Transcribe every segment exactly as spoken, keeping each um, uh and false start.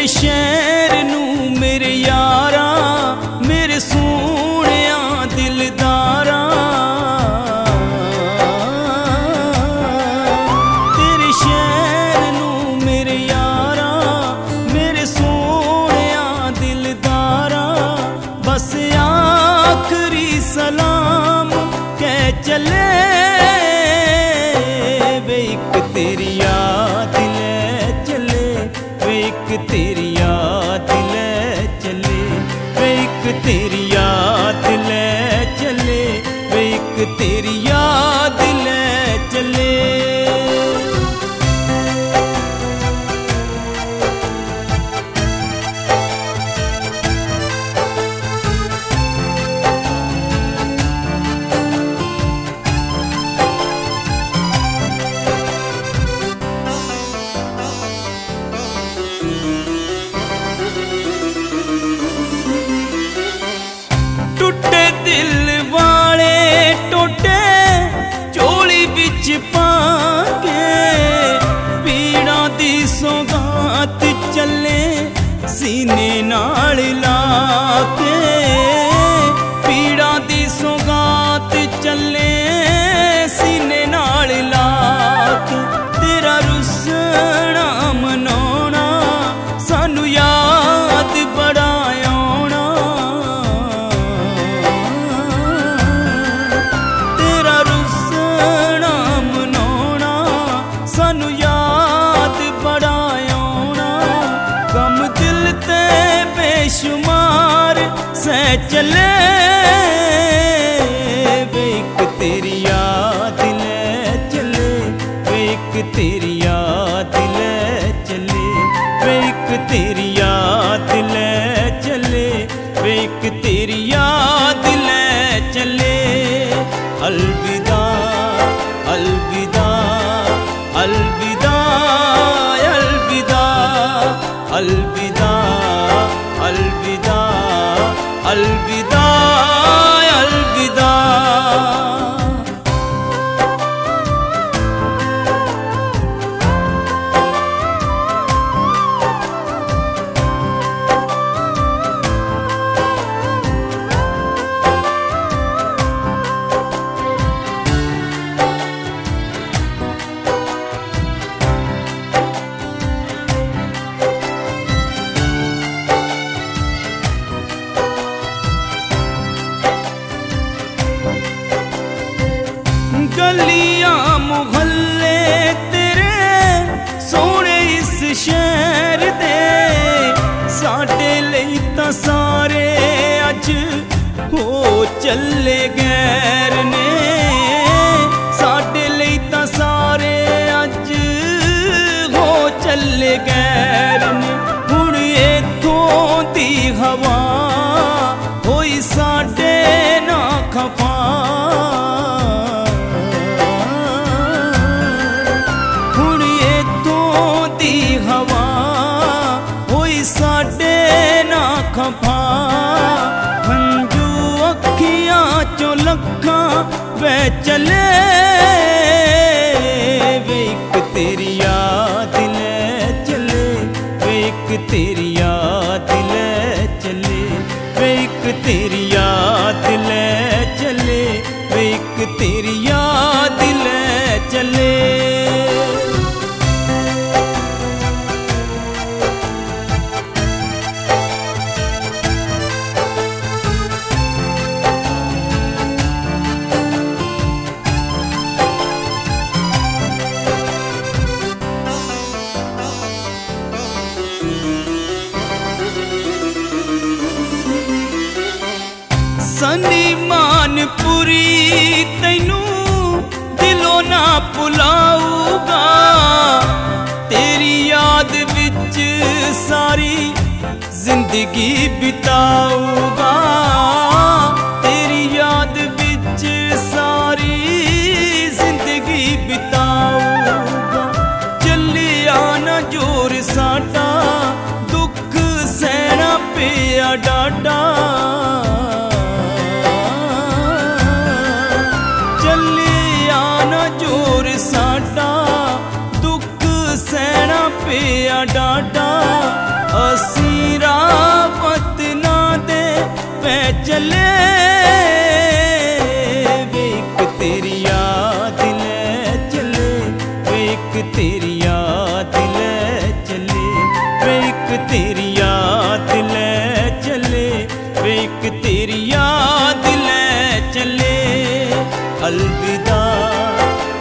तेरे शहर नू मेरे यारा, मेरे सोहणिया दिलदारा। तेरे शहर नू मेरे यारा, मेरे सोहणिया दिलदारा। बस आखरी सलाम कह चले वे एक तेरी याद ले चले, वे एक तेरी याद ले चले, वे एक तेरी याद ले चले, वे एक तेरी याद ले चले। टुटे दिल वाले टोटे झोली बिच पाके, पीड़ा दी सौगात चले सीने नाल लाके। पीड़ा दी सौगात चले सीने नाल लाके। तेरा रुसना मनाउणा सानू याद बड़ा आउणा। तेरा रुसना मनाउणा सानू याद बड़ा आउणा। गम दिल ते बेशुमार सह चले वे एक तेरी याद ले चले, वे एक तेरी याद ले चले, वे एक तेरी याद ले चले, वे एक तेरी याद ले चले। अलविदा अलविदा अलविदा अलविदा अलविदा अलविदा अलविदा अलविदा। गलियां मुहल्ले तेरे सोने इस शहर दे, साडे लई तां सारे अज हो चले गैर ने। साडे लई तां सारे अज हो चले गैर ने। हुण इत्थों दी हवा होई साडे ना खफा। हवा होई साडे ना खफा। हंजू अखियां चो लखां वे चले वे एक तेरी याद ले चले, वे एक तेरी याद ले चले, वे एक तेरी याद ले चले, वे एक तेरी याद ले चले। सनी मानपुरी तैनू दिलों ना भुलाऊगा। तेरी याद विच सारी जिंदगी बिताऊगा। तेरी याद विच सारी जिंदगी बिताऊगा। चलिया ना जोर साडा दुख सहना पिया डाडा। साडा दुख सहना पिया डाडा।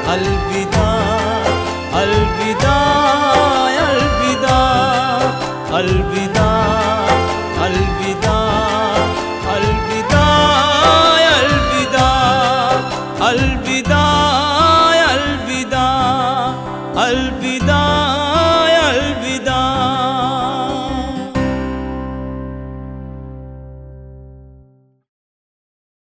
अलविदा अलविदा अलविदा अलविदा अलविदा अलविदा अलविदा अलविदा अलविदा अलविदा।